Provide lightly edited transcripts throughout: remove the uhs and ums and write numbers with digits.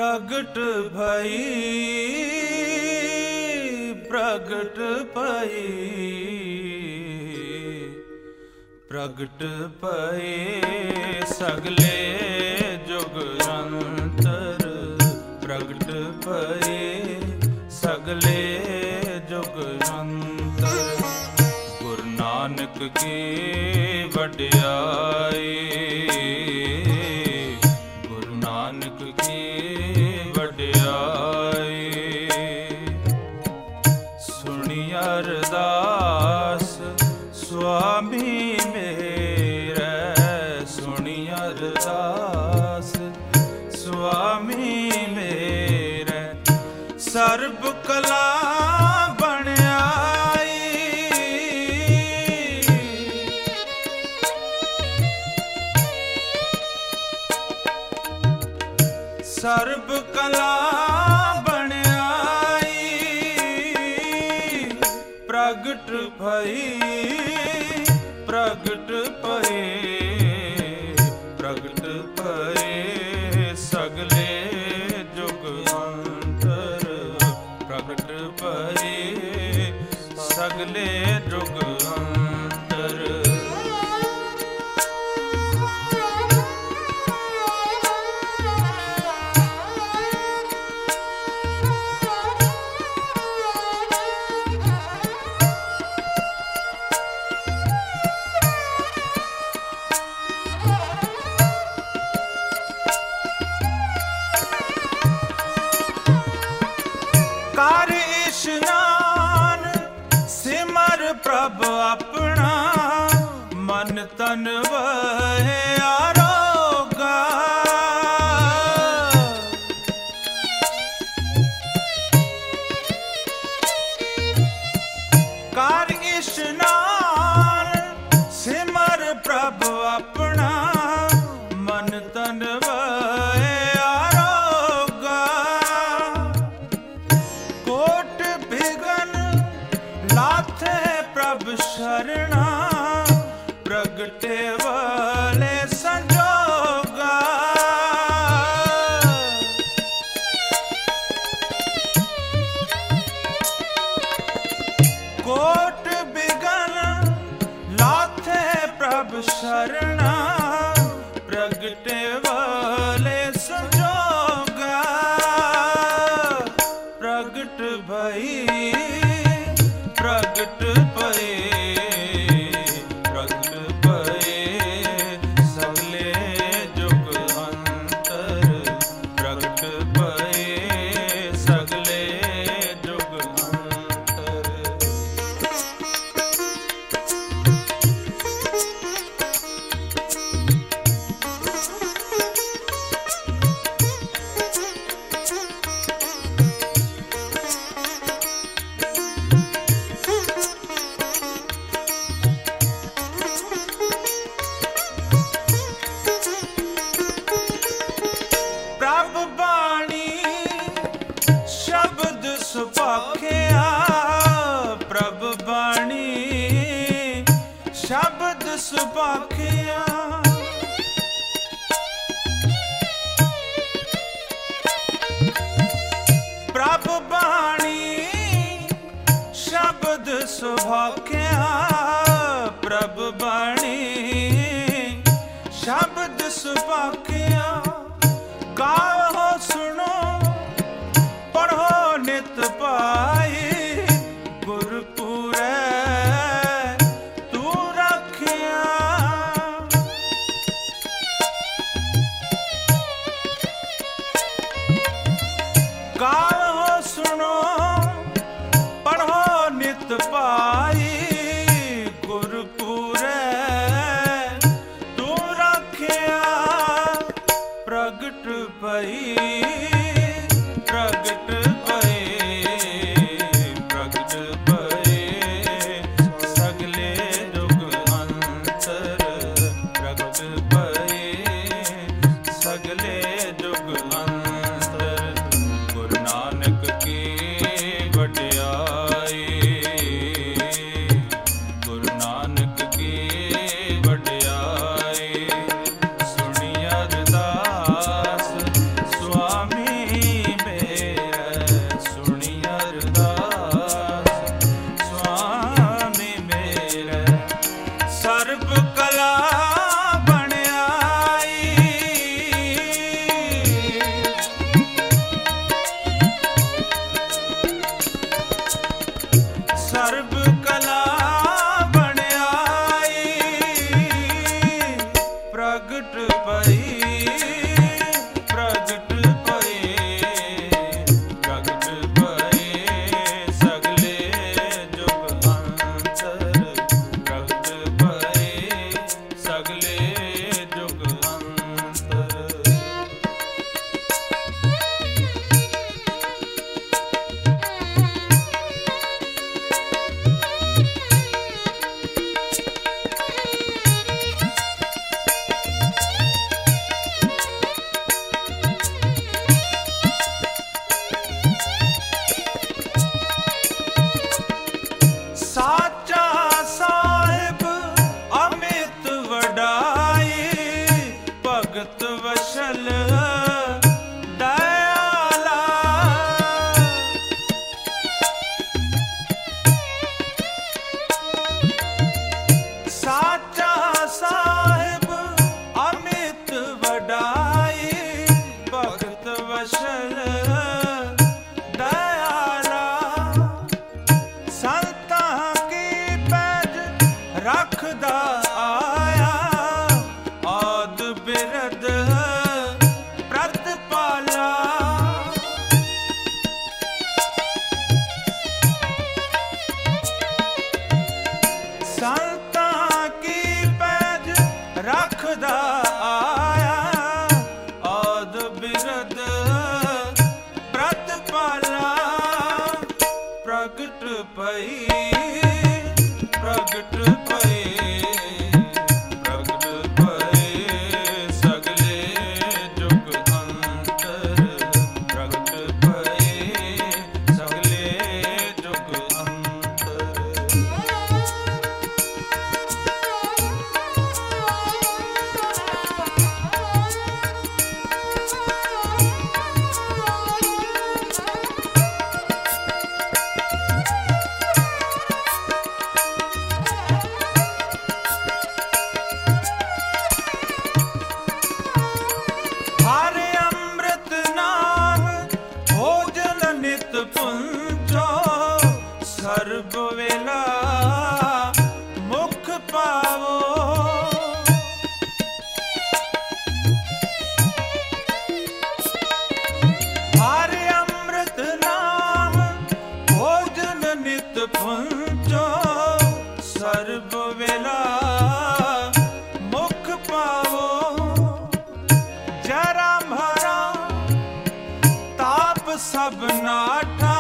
प्रगट भई प्रगट भई प्रगट भये सगले जुग अंतर प्रगट भये सगले जुग अंतर गुरु नानक की वड्याई गुरु नानक की वड्याई सुनी अरदास स्वामी मेरे सुनी अरदास स्वामी मेरे सर्ब कला बन आई सर्ब कला बन आई प्रगट भई प्रगट भये प्रगट भये सगले जुग अंतर प्रगट भये सगले जुग अंतर कर इशनान सिमर प्रभ अपना मन तन वह आरोगा कर इशनान सिमर प्रभ अपना मन तन वह प्रभ शरणा प्रगटे वाले संजोगा कोट बिगन लाथे प्रभ शरणा प्रगटे वाले संजोगा प्रगट भई प्रगट भये प्रगट भये सगले जुग अंतर प्रगट भये सगले जुग अंतर प्रभ बाणी शब्द सुभाखिया प्रभ बाणी शब्द सुभाखिया प्रभ बाणी शब्द सुभाखिया प्रभ बाणी शब्द सुभाखिया गाओ सुनो पढ़ो नित पाई गुरपुरे तू रखिया गाओ सुनो पढ़ो नित पाई गुरपुरे तू रखिया प्रगट भई ਰੱਖਦਾ ਆਇਆ ਆਦ ਬਿਰਦ ਪ੍ਰਤਪਾਲਾ ਸੰਤਾਂ ਕੀ ਪੈਜ ਰੱਖਦਾ ਆਇਆ ਆਦ ਬਿਰਦ ਪ੍ਰਤਪਾਲਾ ਪ੍ਰਗਟ ਪਈ ਪ੍ਰਗਟ ਪਏ ਪ੍ਰਗਟ ਪਏ ਸਗਲੇ ਜੁਗ ਅੰਤਰ ਪ੍ਰਗਟ ਪਏ ਸਗਲੇ ਜੁਗ ਅੰਤਰ ਸਰਬ ਵੇਲਾ ਮੁਖ ਪਾਵੋ ਹਰਿ ਅੰਮ੍ਰਿਤ ਨਾਮ ਭੋਜਨ ਨਿਤ ਪੁੰਚੋ ਸਰਬ ਵੇਲਾ ਮੁਖ ਪਾਵੋ ਜਰਾ ਮਰਾ ਤਾਪ ਸਭ ਨਾਠਾ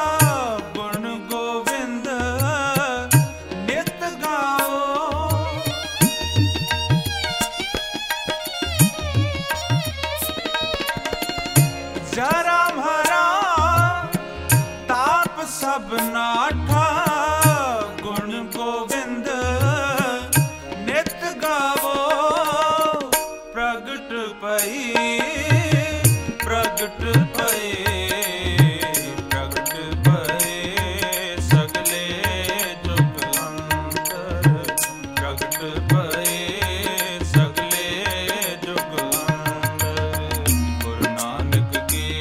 ਜਰਾ ਮਰਾ ਤਾਪ ਸਭ ਨਾਠਾ ਗੁਣ ਗੋਬਿੰਦ ਨਿਤ ਗਾਵੋ ਪ੍ਰਗਟ ਪਈ ਪ੍ਰਗਟ ਪਏ ਪ੍ਰਗਟ ਪਏ ਸਗਲੇ ਜੁਗ ਅੰਤਰ ਪ੍ਰਗਟ ਪਏ ਸਗਲੇ ਜੁਗ ਅੰਤਰ ਗੁਰੂ ਨਾਨਕ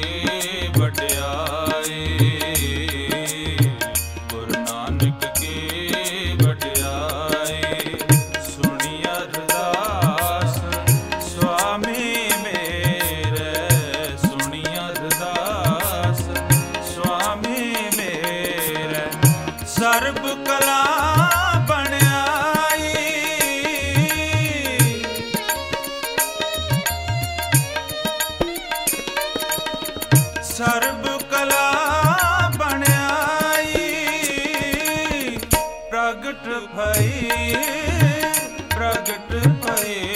ਵਡਿਆਈ ਗੁਰੂ ਨਾਨਕ ਕੀ ਵਡਿਆਈ ਸੁਣੀ ਅਰਦਾਸ ਸੁਆਮੀ ਮੇਰੇ ਸੁਣੀ ਅਰਦਾਸ ਸੁਆਮੀ ਮੇਰੇ ਸਰਬ ਕਲਾ ਬਣਾਈ ਸਰਬ ਕਲਾ ਬਣਾਈ ਪ੍ਰਗਟ ਭਈ ਪ੍ਰਗਟ ਭਈ